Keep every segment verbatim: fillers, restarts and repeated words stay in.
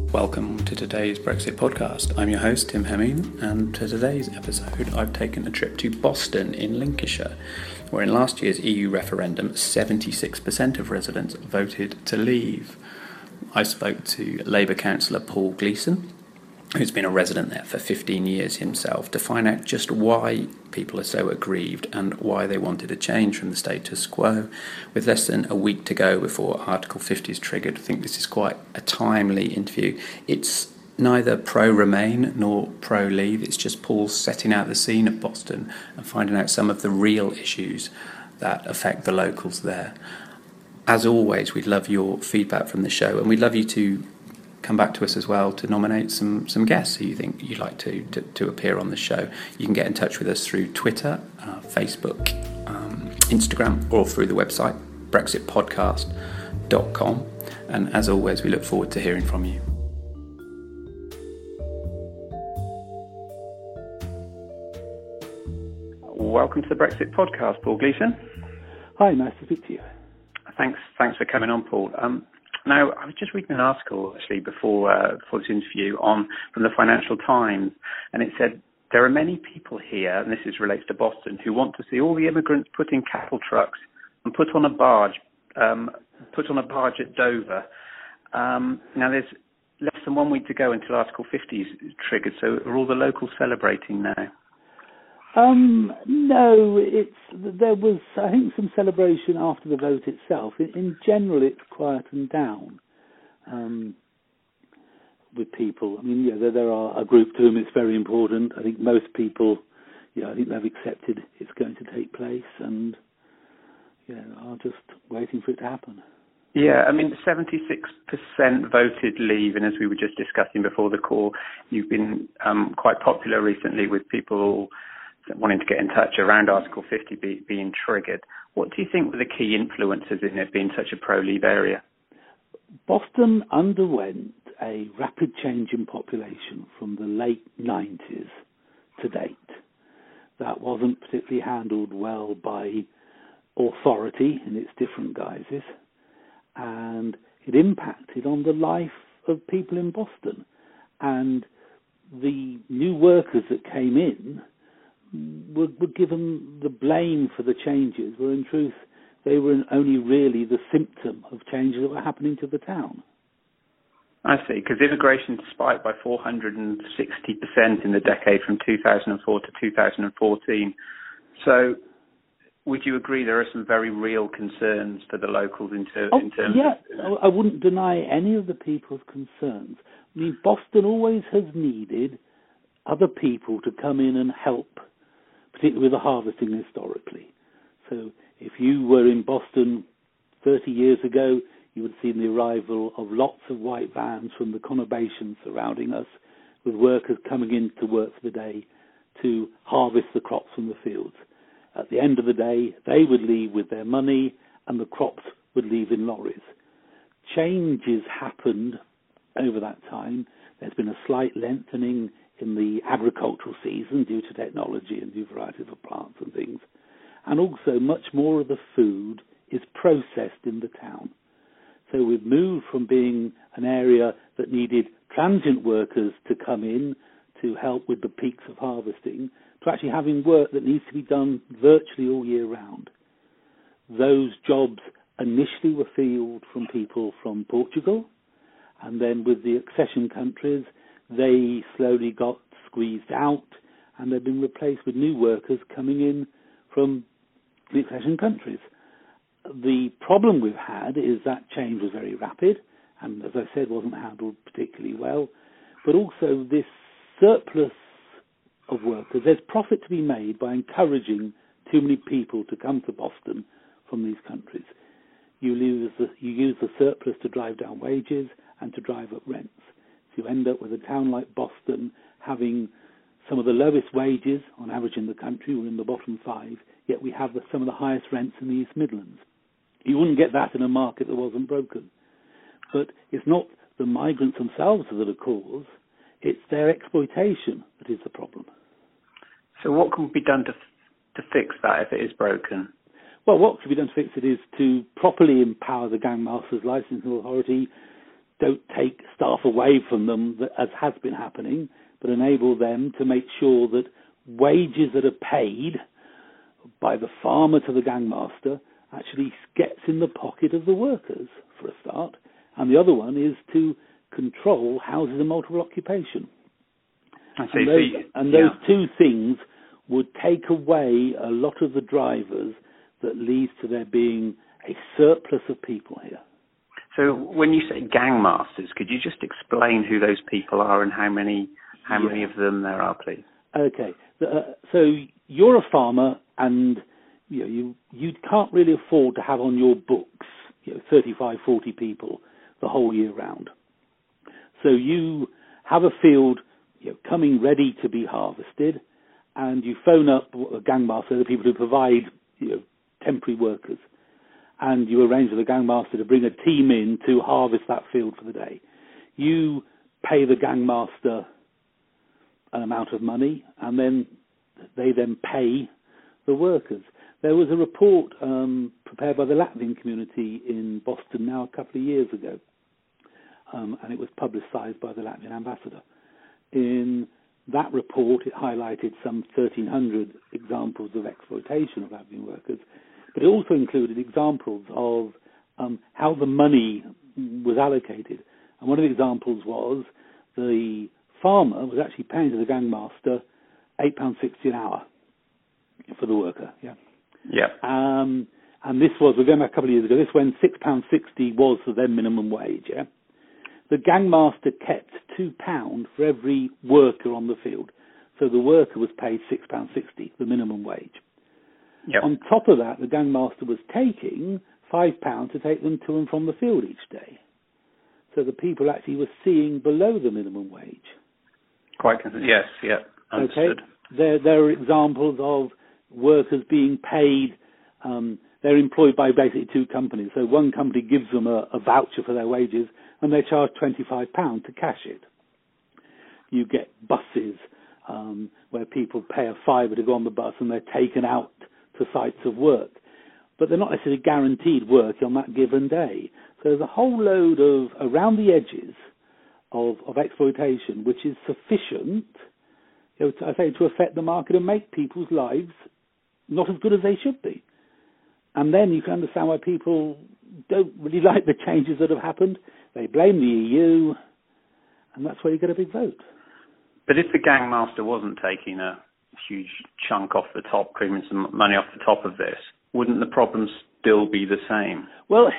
Welcome to today's Brexit podcast. I'm your host, Tim Hemming, and to today's episode, I've taken a trip to Boston in Lincolnshire, where in last year's E U referendum, seventy-six percent of residents voted to leave. I spoke to Labour councillor Paul Gleeson, who's been a resident there for fifteen years himself, to find out just why people are so aggrieved and why they wanted a change from the status quo. With less than a week to go before Article fifty is triggered, I think this is quite a timely interview. It's neither pro-Remain nor pro-Leave, it's just Paul setting out the scene of Boston and finding out some of the real issues that affect the locals there. As always, we'd love your feedback from the show, and we'd love you to come back to us as well to nominate some some guests who you think you'd like to, to, to appear on the show. You can get in touch with us through Twitter, uh, Facebook, um, Instagram, or through the website brexit podcast dot com. And as always, we look forward to hearing from you. Welcome to the Brexit podcast, Paul Gleeson. Hi, nice to speak to you. Thanks, thanks for coming on, Paul. Um, Now, I was just reading an article, actually, before, uh, before this interview on from the Financial Times, and it said, there are many people here, and this is relates to Boston, who want to see all the immigrants put in cattle trucks and put on a barge, um, put on a barge at Dover. Um, now, there's less than one week to go until Article fifty is triggered, so are all the locals celebrating now? Um, no, it's there was, I think, some celebration after the vote itself. In, in general, it's quietened down um, with people. I mean, yeah, there, there are a group to whom it's very important. I think most people, yeah, I think they've accepted it's going to take place and yeah, are just waiting for it to happen. Yeah, I mean, seventy-six percent voted leave, and as we were just discussing before the call, you've been um, quite popular recently with people wanting to get in touch around Article fifty be, being triggered. What do you think were the key influences in it being such a pro-Leave area? Boston underwent a rapid change in population from the late nineties to date. That wasn't particularly handled well by authority in its different guises, and it impacted on the life of people in Boston. And the new workers that came in were, were given the blame for the changes, where in truth they were only really the symptom of changes that were happening to the town. I see, because immigration spiked by four hundred sixty percent in the decade from two thousand four to two thousand fourteen. So would you agree there are some very real concerns for the locals in, ter- oh, in terms yeah, of... I wouldn't deny any of the people's concerns. I mean, Boston always has needed other people to come in and help, particularly with the harvesting historically. So if you were in Boston thirty years ago, you would have seen the arrival of lots of white vans from the conurbation surrounding us, with workers coming in to work for the day to harvest the crops from the fields. At the end of the day, they would leave with their money and the crops would leave in lorries. Changes happened over that time. There's been a slight lengthening in the agricultural season due to technology and new varieties of plants and things. And also much more of the food is processed in the town. So we've moved from being an area that needed transient workers to come in to help with the peaks of harvesting to actually having work that needs to be done virtually all year round. Those jobs initially were filled from people from Portugal, and then with the accession countries, they slowly got squeezed out, and they've been replaced with new workers coming in from the accession countries. The problem we've had is that change was very rapid, and as I said, wasn't handled particularly well, but also this surplus of workers. There's profit to be made by encouraging too many people to come to Boston from these countries. You, lose the, you use the surplus to drive down wages and to drive up rents. So you end up with a town like Boston having some of the lowest wages on average in the country. We're in the bottom five, yet we have the, some of the highest rents in the East Midlands. You wouldn't get that in a market that wasn't broken. But it's not the migrants themselves that are the cause, it's their exploitation that is the problem. So what can be done to to fix that if it is broken? Well, what can be done to fix it is to properly empower the Gangmasters Licensing Authority don't take staff away from them, as has been happening, but enable them to make sure that wages that are paid by the farmer to the gangmaster actually gets in the pocket of the workers, for a start. And the other one is to control houses of multiple occupation. I see. And those, see, and those yeah. two things would take away a lot of the drivers that leads to there being a surplus of people here. So when you say gangmasters, could you just explain who those people are and how many how yeah. many of them there are, please? Okay. Uh, so you're a farmer, and you know, you you can't really afford to have on your books, you know, thirty-five, forty people the whole year round. So you have a field, you know, coming ready to be harvested, and you phone up a gangmaster, the people who provide, you know, temporary workers, and you arrange with the gangmaster to bring a team in to harvest that field for the day. You pay the gangmaster an amount of money, and then they then pay the workers. There was a report um, prepared by the Latvian community in Boston now a couple of years ago, um, and it was publicised by the Latvian ambassador. In that report, it highlighted some thirteen hundred examples of exploitation of Latvian workers, but it also included examples of um, how the money was allocated. And one of the examples was the farmer was actually paying to the gangmaster eight pounds sixty an hour for the worker. Yeah. Yeah. Um, and this was, we're going back a couple of years ago, this when six pounds sixty was the then minimum wage. Yeah. The gangmaster kept two pounds for every worker on the field. So the worker was paid six pounds sixty, the minimum wage. Yep. On top of that, the gangmaster was taking five pounds to take them to and from the field each day. So the people actually were seeing below the minimum wage. Quite, yes, yeah, understood. Okay. There, there are examples of workers being paid. Um, they're employed by basically two companies. So one company gives them a, a voucher for their wages, and they charge twenty-five pounds to cash it. You get buses um, where people pay a fiver to go on the bus, and they're taken out to sites of work. But they're not necessarily guaranteed work on that given day. So there's a whole load of, around the edges, of, of exploitation, which is sufficient, you know, to, I say, to affect the market and make people's lives not as good as they should be. And then you can understand why people don't really like the changes that have happened. They blame the E U, and that's where you get a big vote. But if the gangmaster wasn't taking a huge chunk off the top, creaming some money off the top of this, wouldn't the problem still be the same? Well,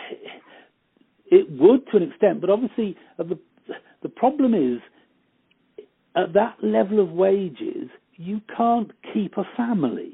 it would to an extent, but obviously uh, the the problem is at that level of wages, you can't keep a family.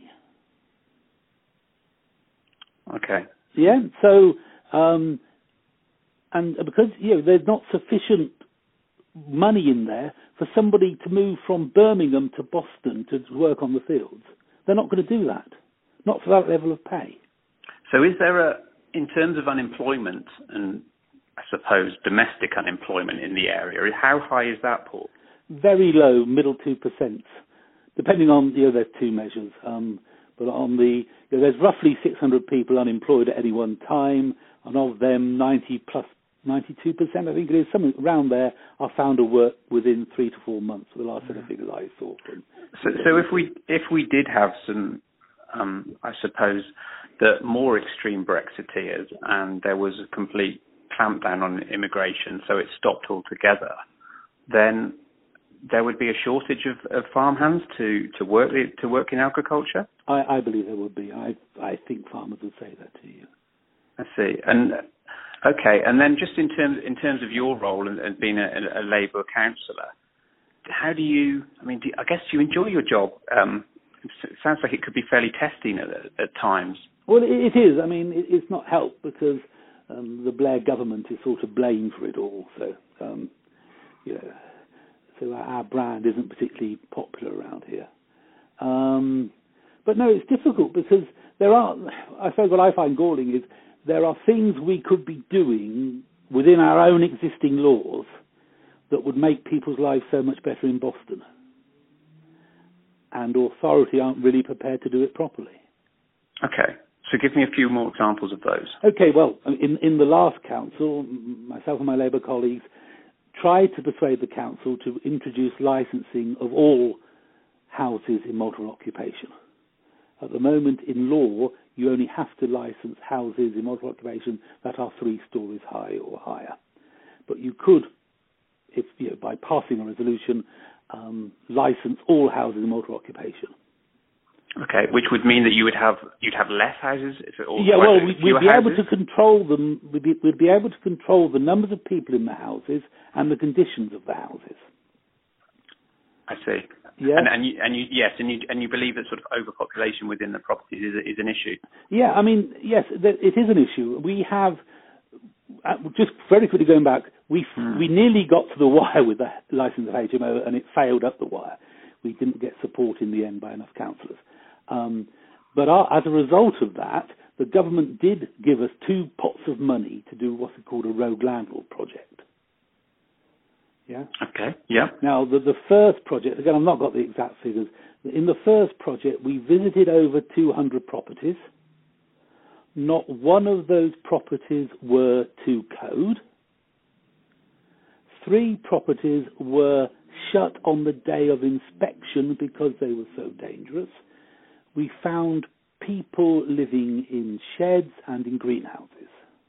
Okay. Yeah. So, um, and because you know there's not sufficient money in there for somebody to move from Birmingham to Boston to work on the fields, they're not going to do that. Not for that level of pay. So is there a, in terms of unemployment and I suppose domestic unemployment in the area, how high is that, Paul? Very low, middle two percent, depending on, you know, there's two measures. Um, but on the, you know, there's roughly six hundred people unemployed at any one time, and of them, ninety plus, ninety-two percent, I think it is, something around there, are found to work within three to four months, the last set of figures I saw. From, so, so if we if we did have some, um, I suppose, the more extreme Brexiteers, and there was a complete clampdown on immigration, so it stopped altogether, then there would be a shortage of, of farmhands to, to work to work in agriculture? I, I believe there would be. I I think farmers would say that to you. I see. And okay, and then just in terms in terms of your role and, and being a, a Labour councillor, how do you? I mean, do, I guess you enjoy your job. Um, it sounds like it could be fairly testing at, at times. Well, it, it is. I mean, it, it's not helped because um, the Blair government is sort of blamed for it all. So, um, you know, so our brand isn't particularly popular around here. Um, but no, it's difficult because there are, I suppose what I find galling is there are things we could be doing within our own existing laws that would make people's lives so much better in Boston. And authority aren't really prepared to do it properly. Okay. So give me a few more examples of those. Okay, well, in, in the last council, myself and my Labour colleagues tried to persuade the council to introduce licensing of all houses in multiple occupation. At the moment, in law, you only have to license houses in multiple occupation that are three stories high or higher. But you could, if you know, by passing a resolution, um, license all houses in multiple occupation. Okay, which would mean that you would have you'd have less houses. If it, or yeah, well, we, we'd be houses? able to control them. We'd be, we'd be able to control the numbers of people in the houses and the conditions of the houses. I see. Yeah. And, and, you, and you, yes, and you, and you believe that sort of overpopulation within the properties is, is an issue? Yeah, I mean, yes, it is an issue. We have, just very quickly going back, we hmm. we nearly got to the wire with the licence of H M O and it failed up the wire. We didn't get support in the end by enough councillors. Um, but our, as a result of that, the government did give us two pots of money to do what's called a rogue landlord project. Yeah. Okay. Yeah. Now, the, the first project, again, I've not got the exact figures. In the first project, we visited over two hundred properties. Not one of those properties were to code. Three properties were shut on the day of inspection because they were so dangerous. We found people living in sheds and in greenhouses.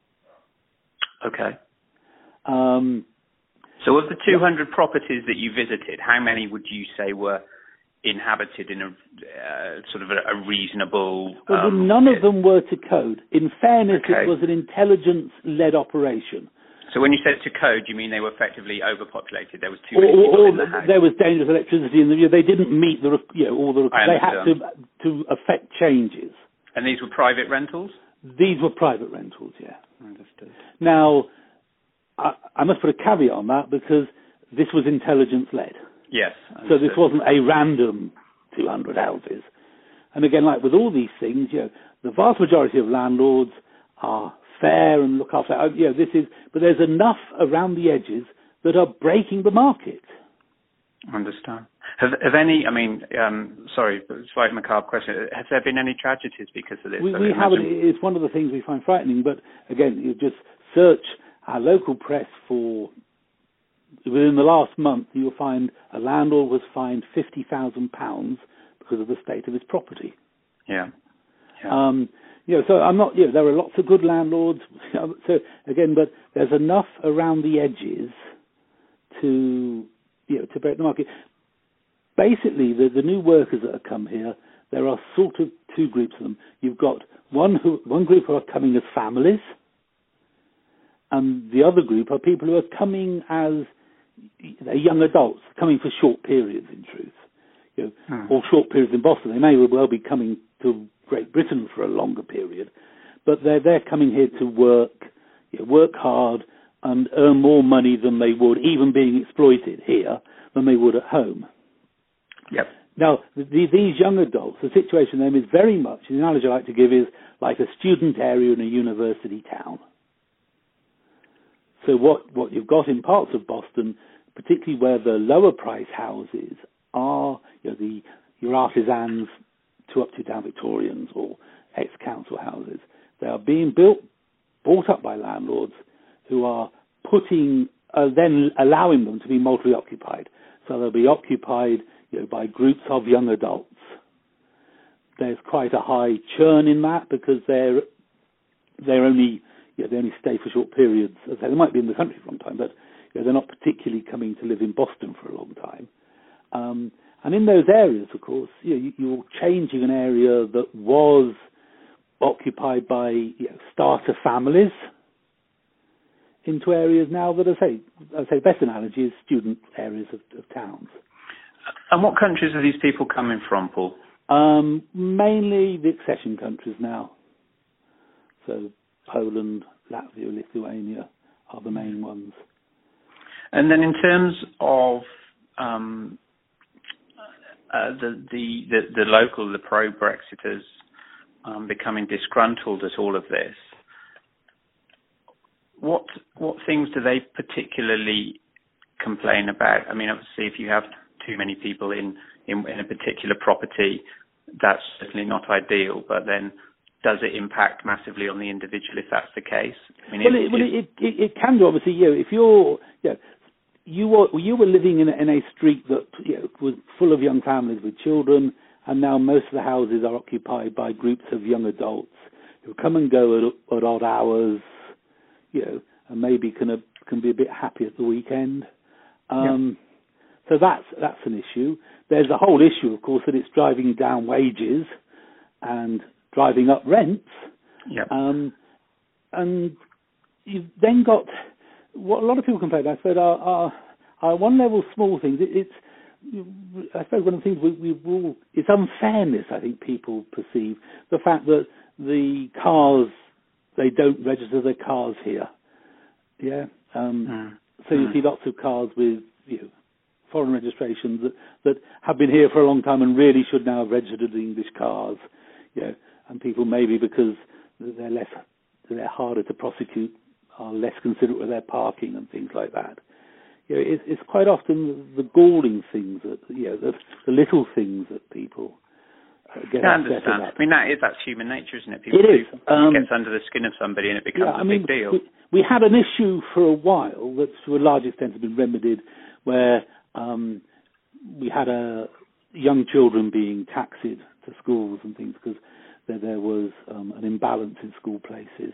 Okay. Um, So of the two hundred properties that you visited, how many would you say were inhabited in a uh, sort of a, a reasonable... Well, um, none of them were to code. In fairness, okay. It was an intelligence-led operation. So when you said to code, you mean they were effectively overpopulated? There was too or, many people or in the house? There was dangerous electricity in the... They didn't meet the... You know, all the... I they had to, understand. to affect changes. And these were private rentals? These were private rentals, yeah. Understood. Now... I, I must put a caveat on that because this was intelligence-led. Yes. So this wasn't a random two hundred houses. And again, like with all these things, you know, the vast majority of landlords are fair and look after, you know, this is, but there's enough around the edges that are breaking the market. I understand. Have, have any, I mean, um, sorry, slightly macabre question, have there been any tragedies because of this? We, we haven't, it's one of the things we find frightening, but again, you just search our local press for, within the last month, you'll find a landlord was fined fifty thousand pounds because of the state of his property. Yeah. yeah. Um, you know, so I'm not, you know, there are lots of good landlords. So again, but there's enough around the edges to, you know, to break the market. Basically, the, the new workers that have come here, there are sort of two groups of them. You've got one who, one group who are coming as families, and the other group are people who are coming as young adults, coming for short periods, in truth. You know, hmm. or short periods in Boston. They may well be coming to Great Britain for a longer period, but they're, they're coming here to work, you know, work hard and earn more money than they would, even being exploited here, than they would at home. Yep. Now, the, these young adults, the situation for them is very much, the analogy I like to give is like a student area in a university town. So what, what you've got in parts of Boston, particularly where the lower price houses are, you know, the your artisans to up to down Victorians or ex-council houses, they are being built, bought up by landlords who are putting, uh, then allowing them to be multi-occupied. So they'll be occupied, you know, by groups of young adults. There's quite a high churn in that because they're they're only you know, they only stay for short periods. They might be in the country for a long time, but you know, they're not particularly coming to live in Boston for a long time. Um, and in those areas, of course, you know, you're changing an area that was occupied by you know, starter families into areas now that, I say, I say, best analogy is student areas of, of towns. And what countries are these people coming from, Paul? Um, mainly the accession countries now. So Poland, Latvia, Lithuania are the main ones. And then in terms of um, uh, the, the, the, the local, the pro-Brexiters um, becoming disgruntled at all of this, what what things do they particularly complain about? I mean, obviously, if you have too many people in, in, in a particular property, that's certainly not ideal, but then does it impact massively on the individual if that's the case? I mean, well, it, it, well it, it, it can do, obviously. You know, if you're, you know, you were you were living in a, in a street that, you know, was full of young families with children, and now most of the houses are occupied by groups of young adults who come and go at, at odd hours, you know, and maybe can uh, can be a bit happy at the weekend. Um, yeah. So that's that's an issue. There's a whole issue, of course, that it's driving down wages and driving up rents. Yep. Um, and you've then got what a lot of people complain about. I said are, are, are one level small things. It, it's I suppose one of the things we, we will, it's unfairness. I think people perceive the fact that the cars, they don't register their cars here. Yeah. Um, mm. So you mm. see lots of cars with, you know, foreign registrations that, that have been here for a long time and really should now have registered as English cars. You know, and people maybe because they're less, they're harder to prosecute, are less considerate with their parking and things like that. You know, it's, it's quite often the galling things that, you know, the, the little things that people uh, get I upset understand. about. I mean, that is, that's human nature, isn't it? People it is. Do, um, it gets under the skin of somebody and it becomes yeah, I a mean, big deal. We, we had an issue for a while that to a large extent has been remedied where um, we had a young children being taxied to schools and things because there, there was um, an imbalance in school places.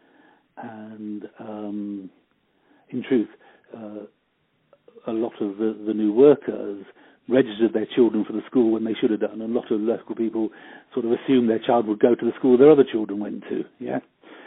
And um, in truth, uh, a lot of the, the new workers registered their children for the school when they should have done, and a lot of local people sort of assumed their child would go to the school their other children went to. Yeah,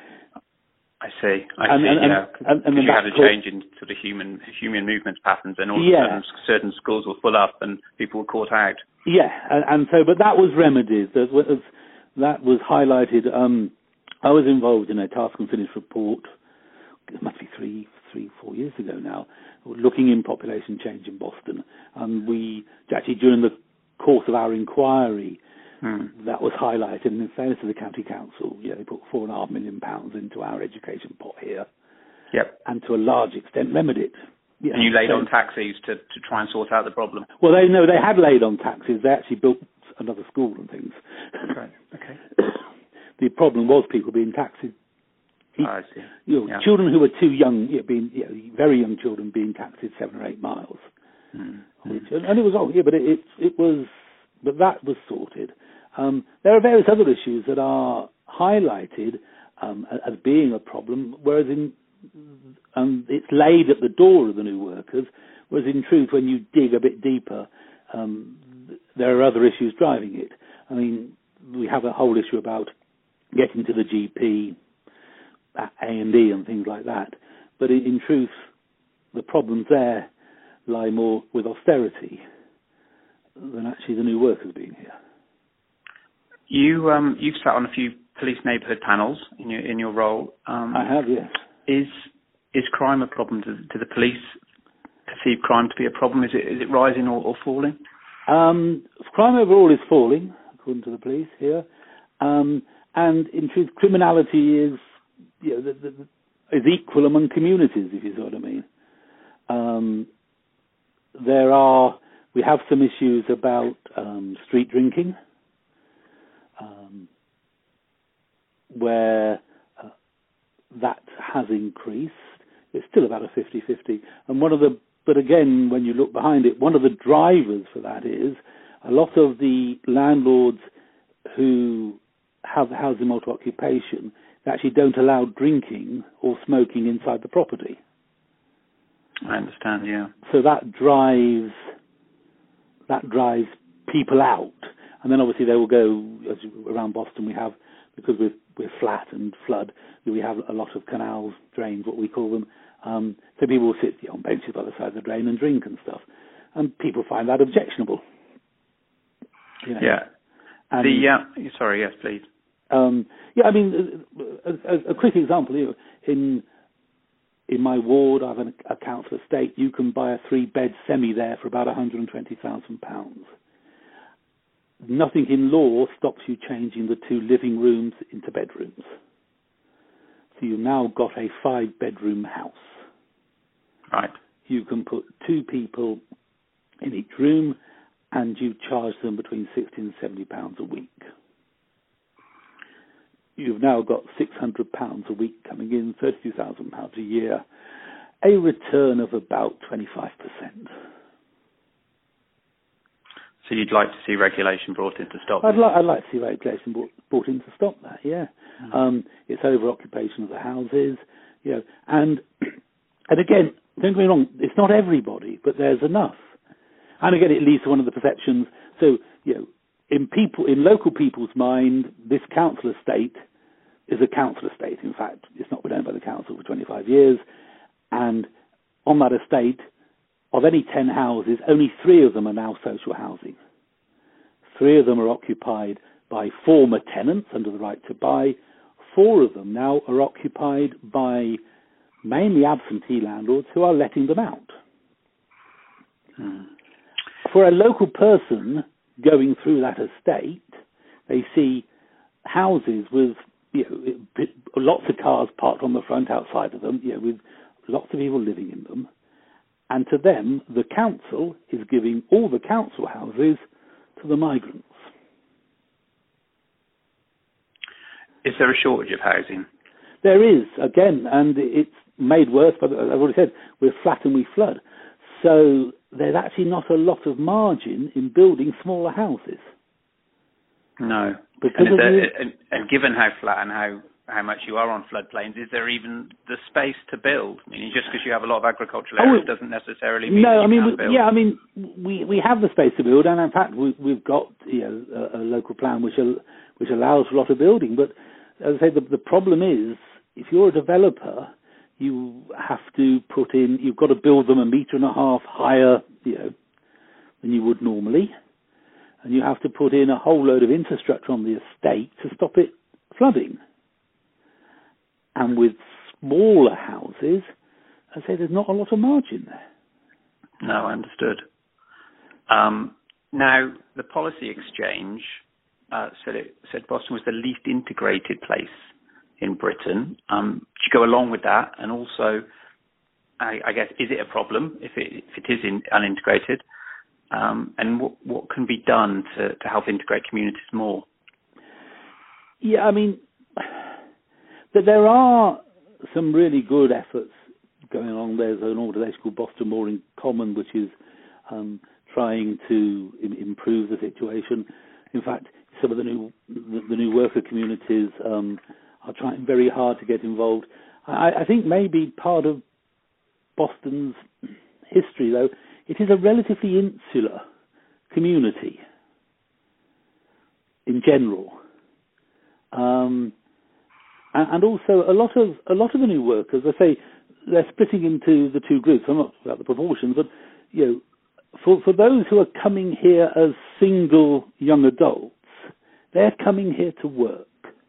I see. I and, see. And, yeah, and, and, and you had a caught, change in sort of human human movement patterns, and all yeah. of a sudden certain schools were full up, and people were caught out. Yeah, and, and so, but that was remedied. That was that was highlighted. Um, I was involved in a task and finish report. It must be three, three, four years ago now, looking in population change in Boston. And we actually, during the course of our inquiry, hmm. that was highlighted. And in fairness to the county council, yeah, they put four and a half million pounds into our education pot here. Yep. And to a large extent remedied it. Yeah, and you laid so, on taxis to, to try and sort out the problem. Well, they know they had laid on taxis. They actually built another school and things. Right. Okay. The problem was people being taxied. Oh, I see. You know, yeah. children who were too young, you know, being you know, very young children being taxied seven or eight miles. Mm. Which, and it was oh yeah, but it, it it was, but that was sorted. Um, there are various other issues that are highlighted um, as being a problem, whereas in um, it's laid at the door of the new workers, whereas in truth, when you dig a bit deeper, um, there are other issues driving it. I mean, we have a whole issue about getting to the G P, A and E and things like that. But in, in truth, the problems there lie more with austerity than actually the new workers being here. You, um, you've sat on a few police neighbourhood panels in your in your role. Um, I have, yes. Is is crime a problem? Do, do the police perceive crime to be a problem? Is it is it rising or, or falling? Um, crime overall is falling, according to the police here. Um, and in truth, criminality is you know, the, the, is equal among communities, if you see what I mean. Um, there are, we have some issues about um, street drinking, um, where uh, that has increased. It's still about a fifty-fifty. And one of the, but again, when you look behind it, one of the drivers for that is a lot of the landlords who have housing multi-occupation actually don't allow drinking or smoking inside the property. I understand, yeah. So that drives that drives people out, and then obviously they will go as around Boston. We have because we're we're flat and flood. We have a lot of canals, drains, what we call them. Um, so people will sit you know, on benches by the side of the drain and drink and stuff, and people find that objectionable. You know? Yeah. And, the uh, sorry, yes, please. Um, yeah, I mean, a, a, a quick example. You know, in in my ward, I have an, a council estate. You can buy a three-bed semi there for about one hundred and twenty thousand pounds. Nothing in law stops you changing the two living rooms into bedrooms. So you've now got a five-bedroom house. Right. You can put two people in each room, and you charge them between sixty and seventy pounds a week. You've now got six hundred pounds a week coming in, thirty-two thousand pounds a year. a return of about twenty-five percent. So you'd like to see regulation brought in to stop I'd, this? li- I'd like to see regulation brought, brought in to stop that, yeah. Mm. Um, it's over-occupation of the houses, you know, and, and again, don't get me wrong, it's not everybody, but there's enough. And again, it leads to one of the perceptions. So, you know, in people, in local people's mind, this council estate is a council estate. In fact, it's not been owned by the council for twenty-five years. And on that estate, of any ten houses, only three of them are now social housing. Three of them are occupied by former tenants under the right to buy. Four of them now are occupied by mainly absentee landlords who are letting them out. Hmm. For a local person going through that estate, they see houses with, you know, lots of cars parked on the front outside of them, you know, with lots of people living in them. And to them, the council is giving all the council houses to the migrants. Is there a shortage of housing? There is, again, and it's made worse, but I've already said, we're flat and we flood. So there's actually not a lot of margin in building smaller houses. No. Because and, of there, the, and, and given how flat and how, how much you are on floodplains, is there even the space to build? I mean, just because you have a lot of agricultural areas oh, doesn't necessarily mean no, that you I mean, can't build. yeah, I mean, we, we have the space to build, and in fact, we, we've got, you know, a, a local plan which al- which allows for a lot of building. But as I say, the, the problem is, if you're a developer, you have to put in, you've got to build them a metre and a half higher, you know, than you would normally. And you have to put in a whole load of infrastructure on the estate to stop it flooding. And with smaller houses, I say there's not a lot of margin there. No, understood. Um, now, the Policy Exchange uh, said, it, said Boston was the least integrated place in Britain. Um, should go along with that, and also, I, I guess, is it a problem if it, if it is in, unintegrated? Um, and what, what can be done to, to help integrate communities more? Yeah, I mean, that there are some really good efforts going on. There's an organisation called Boston Mooring Common, which is um, trying to im- improve the situation. In fact, some of the new the, the new worker communities um, are trying very hard to get involved. I, I think maybe part of Boston's history, though, it is a relatively insular community in general, um, and, and also a lot of a lot of the new workers. I say they're splitting into the two groups. I'm not about the proportions, but you know, for for those who are coming here as single young adults, they're coming here to work.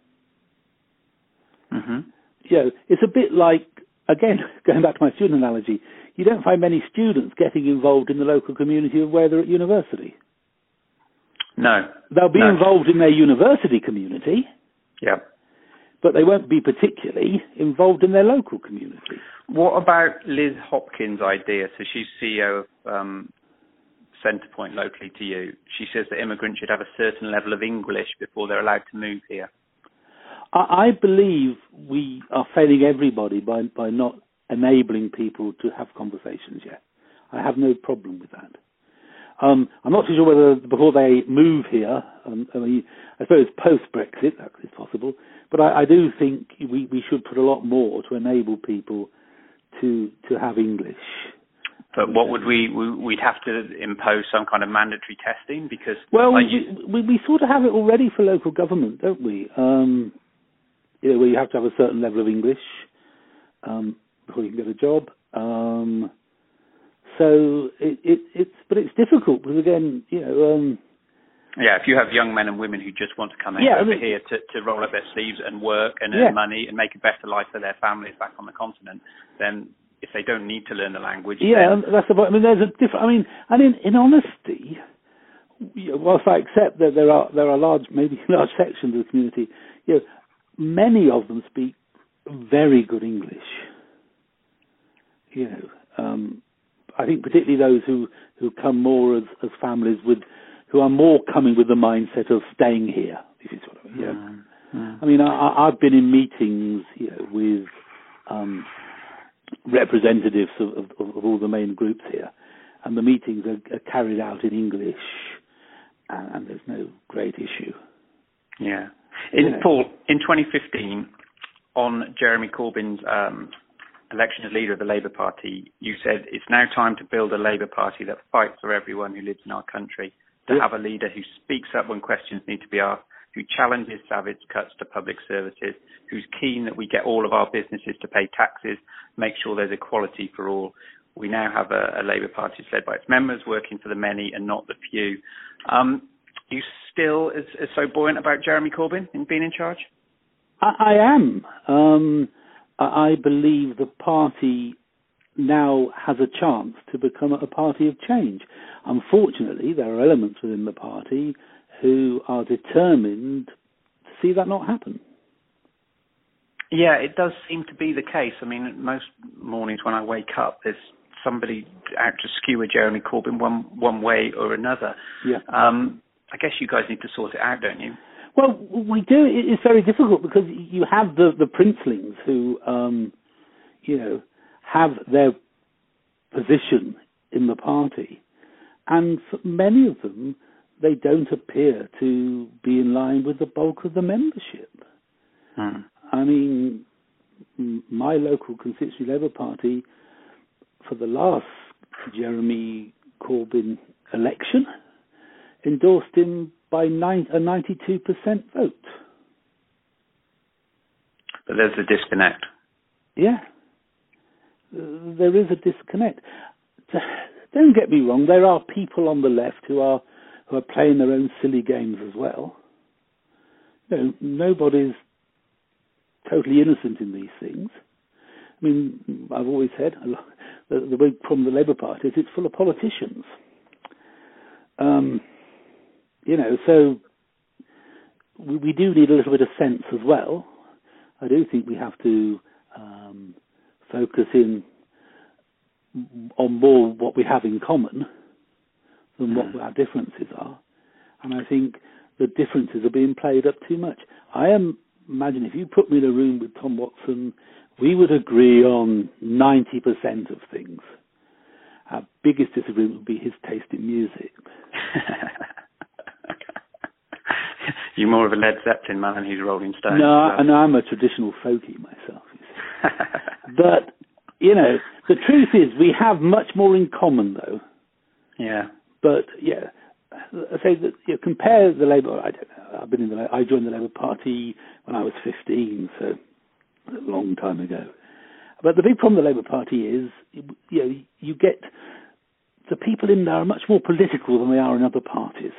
Mm-hmm. You know, it's a bit like, again, going back to my student analogy, you don't find many students getting involved in the local community of where they're at university. No. They'll be no. involved in their university community, yeah, but they won't be particularly involved in their local community. What about Liz Hopkins' idea? So she's C E O of um, Centrepoint locally to you. She says that immigrants should have a certain level of English before they're allowed to move here. I, I believe we are failing everybody by, by not enabling people to have conversations yet. I have no problem with that. Um, I'm not too sure whether before they move here, um, I mean, I suppose post-Brexit, that is possible, but I, I do think we, we should put a lot more to enable people to to have English. But what would we, we, we'd have to impose some kind of mandatory testing because... Well, like we, we, we sort of have it already for local government, don't we? Um, you know, where you have to have a certain level of English um, before you can get a job. Um, so it, it, it's, but it's difficult because again, you know. Um, yeah, if you have young men and women who just want to come yeah, over I mean, here to, to roll up their sleeves and work and yeah. earn money and make a better life for their families back on the continent, then if they don't need to learn the language, yeah, then... that's the point. I mean, there's a different. I mean, and in, in honesty, you know, whilst I accept that there are there are large, maybe large sections of the community, you know, many of them speak very good English. You know, um, I think particularly those who, who come more as, as families with, who are more coming with the mindset of staying here. If you sort of, you know. mm, mm. I mean, I, I've been in meetings, you know, with um, representatives of, of, of all the main groups here, and the meetings are, are carried out in English, and, and there's no great issue. Yeah. In you know. Paul, in twenty fifteen, on Jeremy Corbyn's um, election as leader of the Labour Party, you said it's now time to build a Labour Party that fights for everyone who lives in our country, to yeah. have a leader who speaks up when questions need to be asked, who challenges savage cuts to public services, who's keen that we get all of our businesses to pay taxes, make sure there's equality for all. We now have a, a Labour Party led by its members, working for the many and not the few. Um, are you still as, as so buoyant about Jeremy Corbyn in being in charge? I, I am. Um, I, I believe the party now has a chance to become a party of change. Unfortunately, there are elements within the party who are determined to see that not happen. Yeah, it does seem to be the case. I mean, most mornings when I wake up, there's somebody out to skewer Jeremy Corbyn one one way or another. Yeah. Um, I guess you guys need to sort it out, don't you? Well, we do. It's very difficult because you have the, the princelings who, um, you know, have their position in the party. And for many of them, they don't appear to be in line with the bulk of the membership. Hmm. I mean, my local constituency Labour Party, for the last Jeremy Corbyn election, endorsed him by nine, a ninety-two percent vote. But there's a disconnect. Yeah. Uh, there is a disconnect. Don't get me wrong, there are people on the left who are who are playing their own silly games as well. You know, nobody's totally innocent in these things. I mean, I've always said, the, the big problem with the Labour Party is it's full of politicians. Um, you know, so we, we do need a little bit of sense as well. I do think we have to um, focus in on more what we have in common than what our differences are. And I think the differences are being played up too much. I am, imagine if you put me in a room with Tom Watson, we would agree on ninety percent of things. Our biggest disagreement would be his taste in music. You're more of a Led Zeppelin man and he's Rolling Stones. No, I know I'm a traditional folkie myself. You see. But, you know, the truth is we have much more in common, though. Yeah. But, yeah, I say that you know, compare the Labour, I don't know, I've been in the, I joined the Labour Party when I was fifteen, so a long time ago. But the big problem with the Labour Party is, you know, you get, the people in there are much more political than they are in other parties.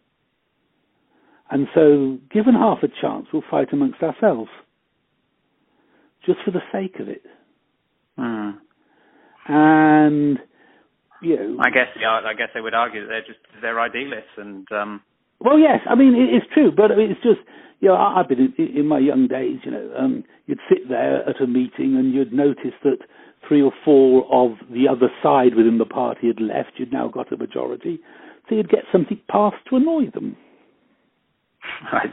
And so, given half a chance, we'll fight amongst ourselves, just for the sake of it. Mm. And, you know, I guess yeah, I guess they would argue that they're just they're idealists, and um... well, yes, I mean it, it's true, but I mean, it's just you know I, I've been in, in my young days, you know, um, you'd sit there at a meeting and you'd notice that three or four of the other side within the party had left. You'd now got a majority, so you'd get something passed to annoy them. Right.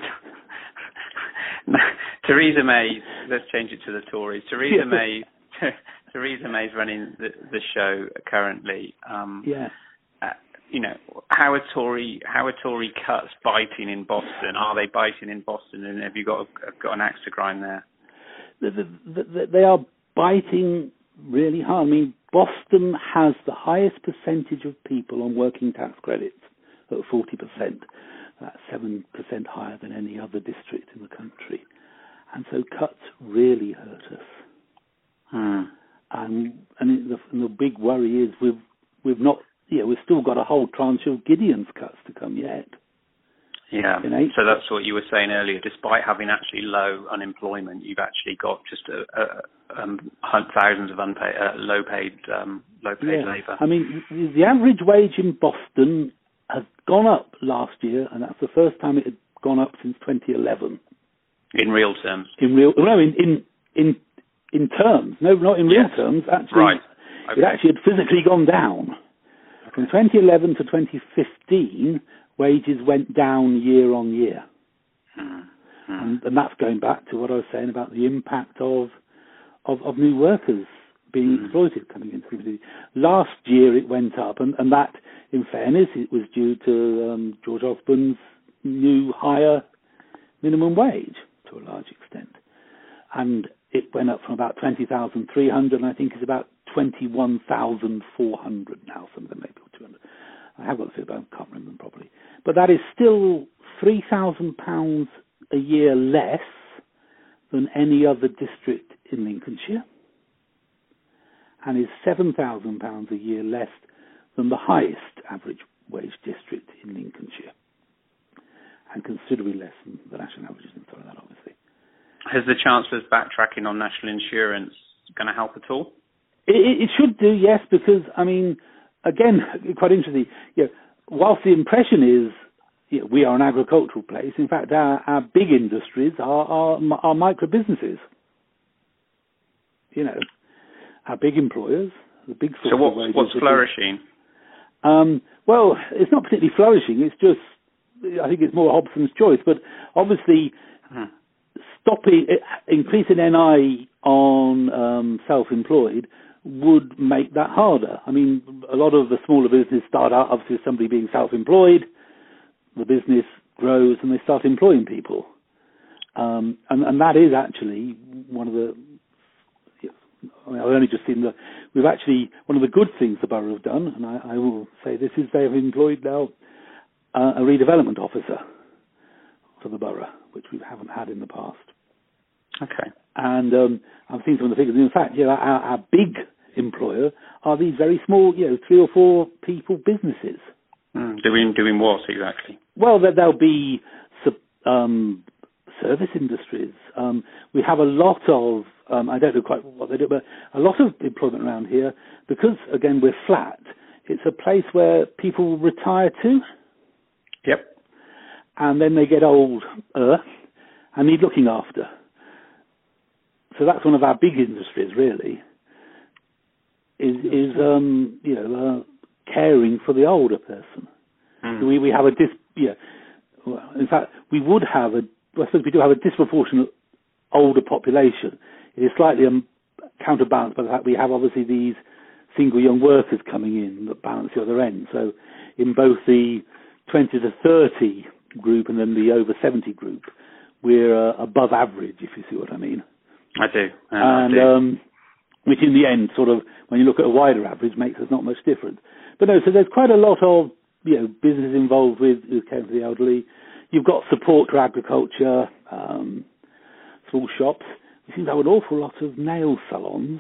Theresa May, let's change it to the Tories. Theresa Yeah. May, Theresa May's running the, the show currently. Um, yeah. Uh, you know, how are Tory how are Tory cuts biting in Boston? Are they biting in Boston? And have you got a, got an axe to grind there? The, the, the, they are biting really hard. I mean, Boston has the highest percentage of people on working tax credits at forty percent. That's seven percent higher than any other district in the country. And so cuts really hurt us. Hmm. And, and, the, and the big worry is we've, we've not, you know, we've still got a whole tranche of Gideon's cuts to come yet. Yeah, so that's what you were saying earlier. Despite having actually low unemployment, you've actually got just a, a, um, thousands of unpaid, uh, low-paid, um, low-paid yeah. labour. I mean, the average wage in Boston has gone up last year, and that's the first time it had gone up since twenty eleven. In real terms? In real, no, in in in, in terms, no, not in real yes. terms. Actually, right. Okay. It actually had physically gone down. Okay. From twenty eleven to twenty fifteen, wages went down year on year, hmm. and, and that's going back to what I was saying about the impact of of, of new workers being exploited coming into the city. Last year it went up, and, and that, in fairness, it was due to um, George Osborne's new higher minimum wage to a large extent. And it went up from about twenty thousand three hundred, and I think it's about twenty-one thousand four hundred now, some of them maybe two hundred. I have got the figure, but I can't remember them properly. But that is still three thousand pounds a year less than any other district in Lincolnshire, and is seven thousand pounds a year less than the highest average wage district in Lincolnshire, and considerably less than the national averages and stuff like that, obviously. Has the Chancellor's backtracking on national insurance going to help at all? It, it should do, yes, because, I mean, again, quite interesting, you know, whilst the impression is, you know, we are an agricultural place, in fact, our, our big industries are, are, are micro businesses. You know, our big employers, the big source So what's, of wages what's flourishing? Um, well, it's not particularly flourishing. It's just, I think it's more Hobson's choice. But obviously, hmm. stopping, increasing N I on um, self-employed would make that harder. I mean, a lot of the smaller businesses start out, obviously, with somebody being self-employed. The business grows and they start employing people. Um, and, and that is actually one of the, I mean, I've only just seen the, we've actually, one of the good things the borough have done, and I, I will say this is they have employed now uh, a redevelopment officer for the borough, which we haven't had in the past. Okay. And um, I've seen some of the figures. In fact, you know, our, our big employer are these very small, you know, three or four people businesses. Mm, doing doing what exactly? Well, there, there'll be um, service industries. Um, we have a lot of, um, I don't know quite what they do, but a lot of employment around here, because, again, we're flat, it's a place where people retire to. Yep. And then they get older and need looking after. So that's one of our big industries, really, is, is um, you know, uh, caring for the older person. Mm. We we have a dis, yeah. Well, in fact, we would have a. Well, I suppose we do have a disproportionate older population. It is slightly um, counterbalanced by the fact we have obviously these single young workers coming in that balance the other end. So in both the twenty to thirty group and then the over seventy group, we're uh, above average, if you see what I mean. I do. And, and I do. Um, which in the end, sort of, when you look at a wider average, makes us not much different. But no, so there's quite a lot of, you know, businesses involved with, with caring for the elderly. You've got support to agriculture, um, small shops. We seem to have an awful lot of nail salons.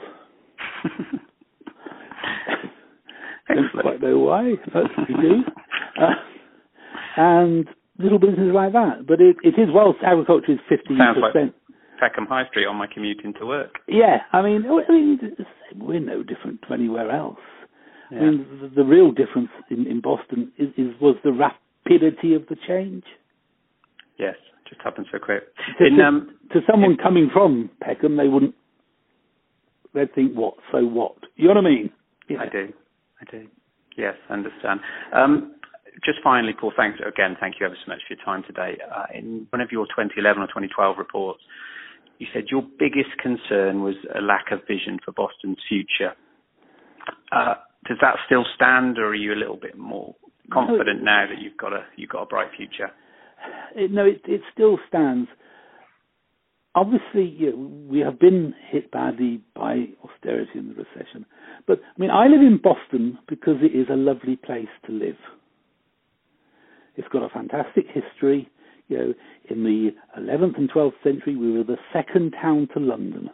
Don't quite know why, but we do. Uh, and little businesses like that. But it, it is, well, agriculture is fifteen percent. Sounds like Peckham High Street on my commute into work. Yeah, I mean, I mean we're no different to anywhere else. Yeah. I mean, the, the real difference in, in Boston is, is was the rapidity of the change. Yes, just happened so quick. To, in, to, um, to someone in, coming from Peckham, they wouldn't. They'd think, "What? So what?" You know what I mean? Yeah. I do. I do. Yes, I understand. Um, just finally, Paul, thanks again. Thank you ever so much for your time today. Uh, in one of your twenty eleven or twenty twelve reports, you said your biggest concern was a lack of vision for Boston's future. Uh, does that still stand, or are you a little bit more confident no, now that you've got a you've got a bright future? It, no, it, it still stands. Obviously, you know, we have been hit badly by austerity and the recession. But, I mean, I live in Boston because it is a lovely place to live. It's got a fantastic history. You know, in the eleventh and twelfth century, we were the second town to London.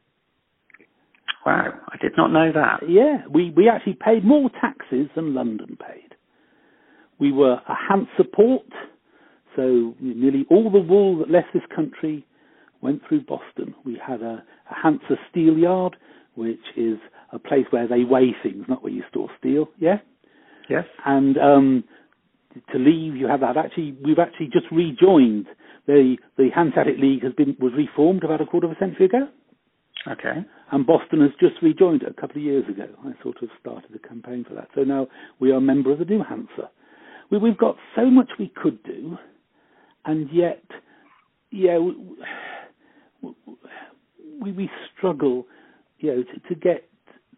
Wow, I did not know that. Yeah, we, we actually paid more taxes than London paid. We were a Hansa port, so nearly all the wool that left this country went through Boston. We had a, a Hansa steel yard, which is a place where they weigh things, not where you store steel, yeah? Yes. And um, to leave, you have that. Actually, we've actually just rejoined. The the Hanseatic League has been was reformed about a quarter of a century ago. Okay. And Boston has just rejoined it a couple of years ago. I sort of started a campaign for that. So now we are a member of the new Hansa. We, we've got so much we could do, and yet, yeah, we, we, we struggle, you know, to, to get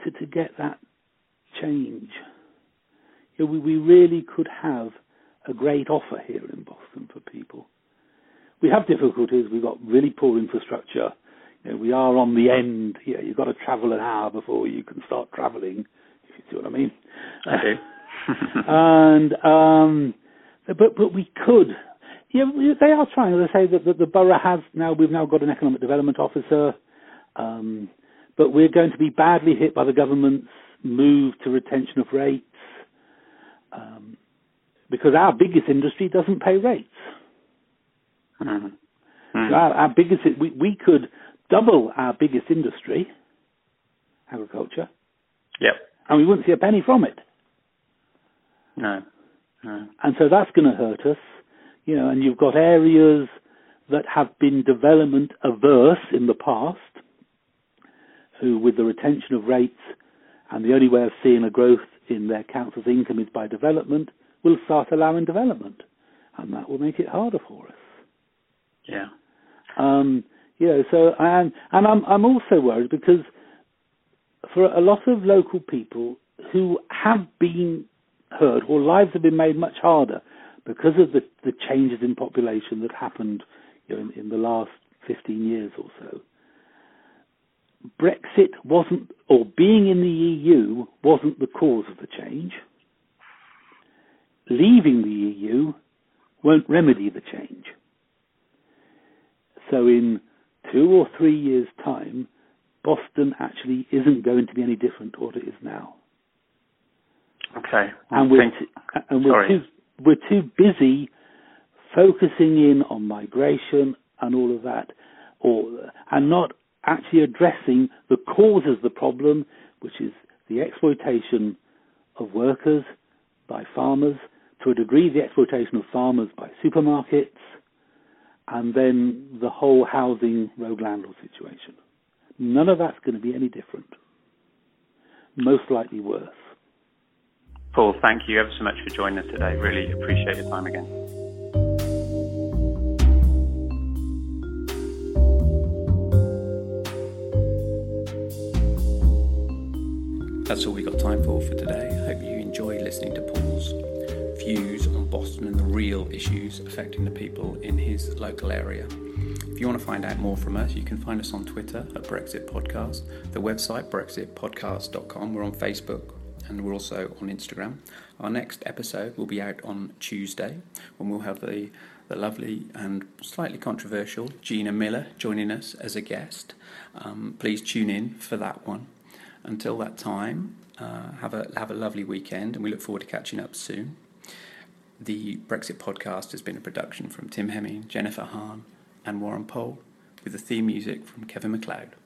to, to get that change. You know, we, we really could have a great offer here in Boston for people. We have difficulties. We've got really poor infrastructure. You know, we are on the end. You know, you've got to travel an hour before you can start travelling, if you see what I mean. I do. and um, but but we could. Yeah, they are trying. They say that, that the borough has now. We've now got an economic development officer, um, but we're going to be badly hit by the government's move to retention of rates, um, because our biggest industry doesn't pay rates. Mm-hmm. So our, our biggest, we, we could double our biggest industry, agriculture. Yep. And we wouldn't see a penny from it. No. No. And so that's going to hurt us, you know. And you've got areas that have been development averse in the past, who, with the retention of rates and the only way of seeing a growth in their council's income is by development, will start allowing development, and that will make it harder for us. Yeah. Um, you know, so and and I'm I'm also worried because for a lot of local people who have been hurt, or lives have been made much harder because of the, the changes in population that happened, you know, in, in the last fifteen years or so. Brexit wasn't, or being in the E U wasn't the cause of the change. Leaving the E U won't remedy the change. So in two or three years' time, Boston actually isn't going to be any different to what it is now. Okay. And we're, Think, too, and we're, too, we're too busy focusing in on migration and all of that, or and not actually addressing the causes of the problem, which is the exploitation of workers by farmers, to a degree the exploitation of farmers by supermarkets, and then the whole housing road landlord situation. None of that's going to be any different. Most likely worse. Paul, thank you ever so much for joining us today. Really appreciate your time again. That's all we got time for for today. I hope you enjoy listening to Paul's views on Boston and the real issues affecting the people in his local area. If you want to find out more from us, you can find us on Twitter at Brexit Podcast, the website brexit podcast dot com. We're on Facebook and we're also on Instagram. Our next episode will be out on Tuesday, when we'll have the, the lovely and slightly controversial Gina Miller joining us as a guest. Um, please tune in for that one. Until that time, uh, have a have a lovely weekend, and we look forward to catching up soon. The Brexit Podcast has been a production from Tim Hemming, Jennifer Hahn and Warren Pole, with the theme music from Kevin MacLeod.